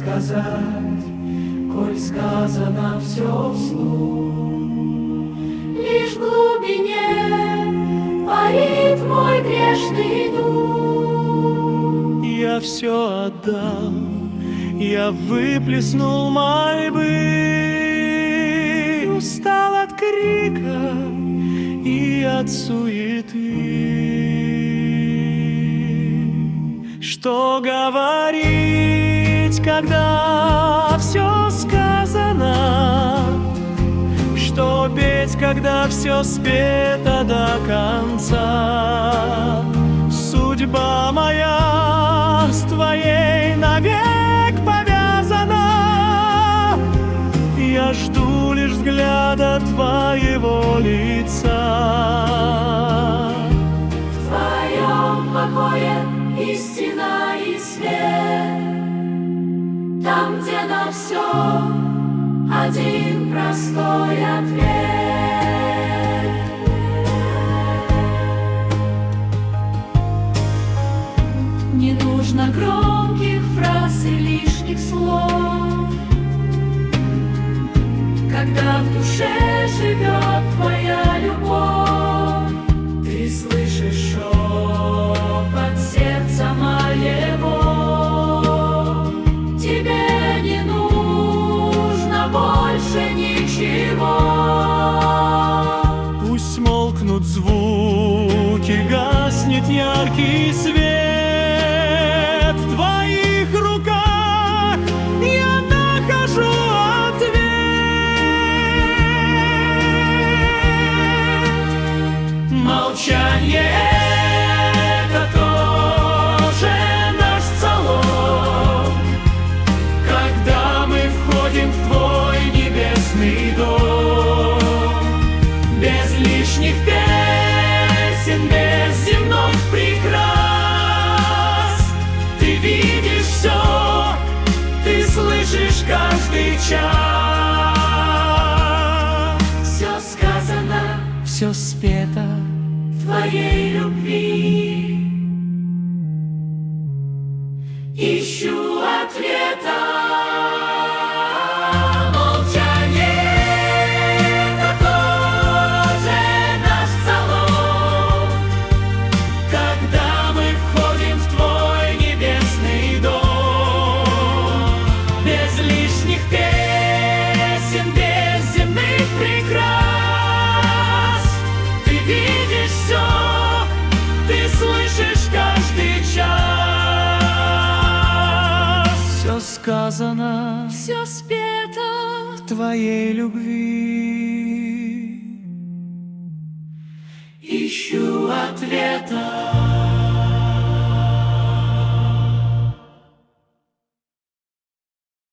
сказать, коль сказано все вслух. Лишь в глубине парит мой грешный дух. Я все отдал, я выплеснул мольбы, устал от крика и от суеты. Что говорить, когда все сказано? Что петь, когда все спето до конца? Судьба моя с твоей навек повязана. Я жду лишь взгляда твоего лица. В твоем покое истина и свет, там, где на все один простой ответ. Не нужно громких фраз и лишних слов, когда в душе живет твоя любовь. Ты слышишь шепот сердца моего. Тебе не нужно больше ничего. Пусть смолкнут звуки, гаснет яркий свет. В твоих руках я нахожу ответ. Молчание — это тоже наш залог, когда мы входим в твой небесный дом. Без лишних песен, без земных прикрас. Ты видишь все, ты слышишь каждый час. Все сказано, Все спето в твоей любви. Ищу ответа. сказано, все спето в твоей любви. Ищу ответа.